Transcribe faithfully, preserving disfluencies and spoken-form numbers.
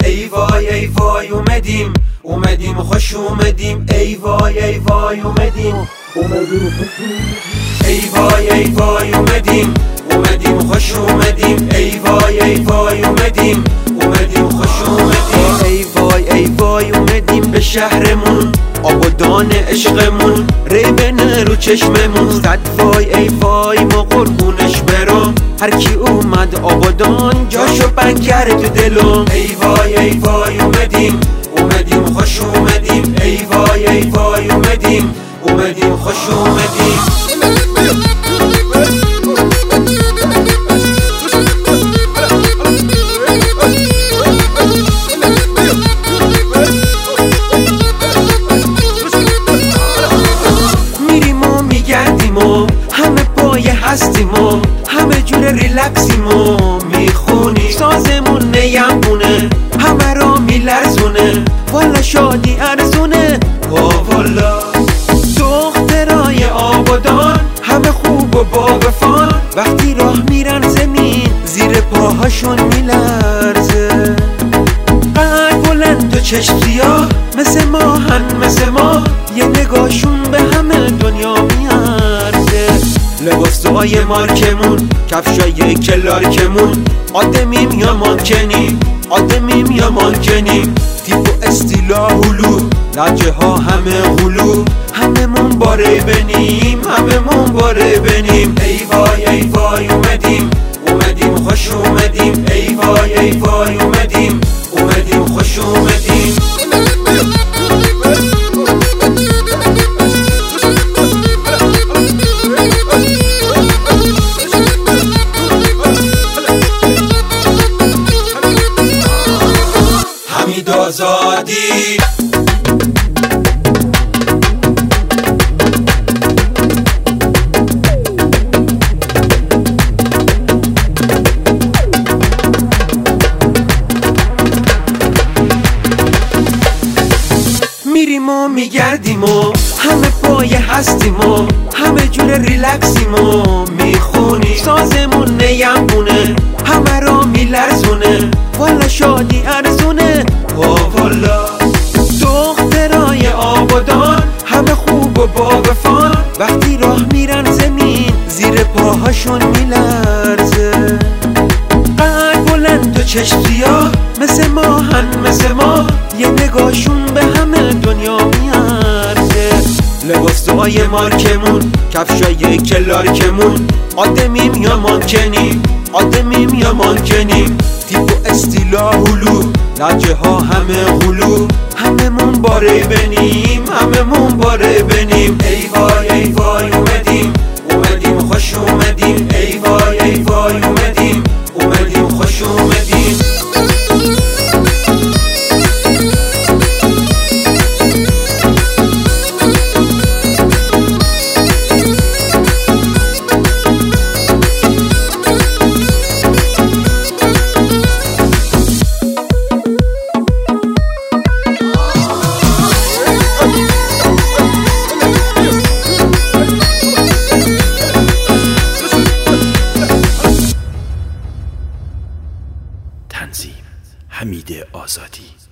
ای وای ای وای اومدیم اومدیم خوش اومدیم ای وای ای وای اومدیم اومدیم ای وای ای وای اومدیم اومدیم خوش اومدیم ای وای ای وای اومدیم اومدیم خوش اومدیم ای وای ای وای اومدیم به شهرمون آبادان عشقمون ریبنه رو چشممون صد وای ای وای ما قربونش برم هر کی اومد آبادان جاشو بند کرد تو دلم ای وای ای وای اومدیم اومدیم خوش اومدیم ای وای ای وای اومدیم اومدیم خوش اومدیم همه پای هستیم و همه جور ریلکسیم و میخونی سازمون نیمونه همه را میلرزونه والا شادی ارزونه والا دخترای آبادان همه خوب و با وفان وقتی راه میرن زمین زیر پاهاشون میلرزه قد بلند و چشم سیاه مثل ماهن مثل ما یه نگاهشون به همه دنیا میارزه لباسای مارکمون کفشای کلارکمون آدمیم یا مانکنیم آدمیم یا مانکنیم تیپ و استیلا هلو لجه ها همه غلو هممون باره بنیم هممون باره بنیم ای وای ای وای اومدیم اومدیم خوش اومدیم ای وای ای وای اومدیم اومدیم خوش اومدیم حمید آزادی میریم و میگردیم و همه پای هستیم و همه جور ریلکسیم و میخونی سازمون نیمونه همه را میلرزونه والا شادی ارزونه والا دخترای آبادان همه خوب و با وفان وقتی راه میرن زمین زیر پاهاشون میلرزه قد بلند و چشم سیاه مثل ماهن مثل ما یه نگاهشون به همه دنیا میارزه لباسای مارکمون کفشای کلارکمون آدمیم یا مانکنیم آدمیم یا مانکنیم تیپ و استیلا هلو لجه ها همه غلو هممون باره بنیم هممون باره بنیم ای وای ای وای اومدیم اومدیم خوش اومدیم ای وای ای وای اومدیم اومدیم خوش اومدیم تنظیم حمید آزادی.